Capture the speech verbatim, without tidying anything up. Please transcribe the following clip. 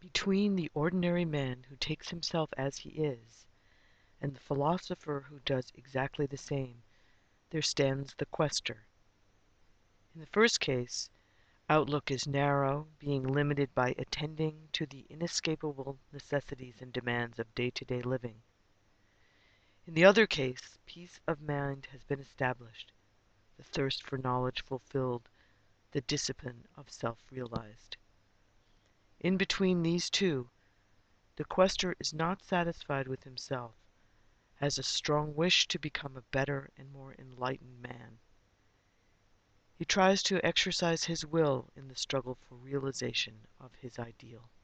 Between the ordinary man who takes himself as he is and the philosopher who does exactly the same, there stands the quester. In the first case, outlook is narrow, being limited by attending to the inescapable necessities and demands of day-to-day living. In the other case, peace of mind has been established, the thirst for knowledge fulfilled, the discipline of self realized. In between these two, the quester is not satisfied with himself, has a strong wish to become a better and more enlightened man. He tries to exercise his will in the struggle for realization of his ideal.